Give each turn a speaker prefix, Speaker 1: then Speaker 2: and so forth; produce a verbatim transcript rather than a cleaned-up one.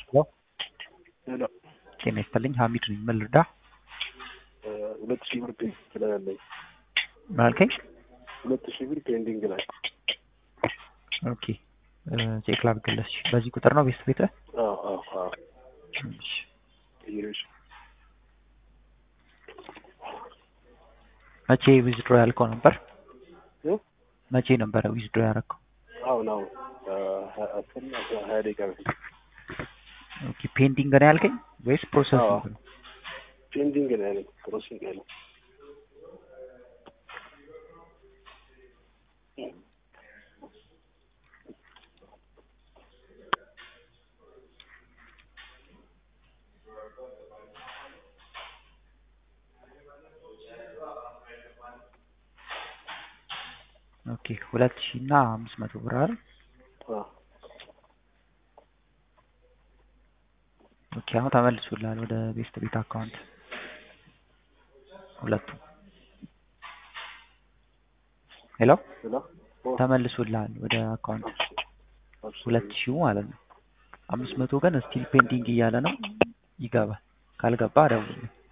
Speaker 1: ሄሎ
Speaker 2: ሄሎ
Speaker 1: ጤና ይስጥልኝ ሀሚድ ነኝ ምን ልርዳ
Speaker 2: ሁለት ሺህ ብር ፔንዲንግ ላይ አለኝ
Speaker 1: ምን አልከኝ
Speaker 2: ሁለት ሺህ ብር ፔንዲንግ ላይ
Speaker 1: ኦኬ ቼክ ላድርግልሽ በዚህ ቁጥር ነው ቤት ቤት
Speaker 2: አዎ አዎ አዎ
Speaker 1: እሺ
Speaker 2: ይሄሽ
Speaker 1: መቼ ዊዝድሮ ያልከው ነበር
Speaker 2: እ
Speaker 1: መቼ ነበር ዊዝድሮ ያደረከው
Speaker 2: አዎ ነው አስርና ሀያ ደቂቃ በፊት
Speaker 1: ኦኬ ፔንዲንግ ነው ያልከኝ ወይስ ፕሮሰሲንግ ነው
Speaker 2: ፔንዲንግ ነው ያለኝ ፕሮሰሲንግ ነው
Speaker 1: ኦኬ ሁለት ሺህ እና አምስት መቶ ብር አይደል
Speaker 2: አዎ
Speaker 1: ኦኬ አሁን ተመልሶልሃል ወደ ቤስት ቤት አካውንት ሁለቱ ሄሎ
Speaker 2: ሄሎ
Speaker 1: ተመልሶልሃል ወደ አካውንት ሁለት ሺህ ማለት ነው አምስት መቶ ግን ስቲል ፔንዲንግ እያለ ነው ይገባል ካልገባ ደውል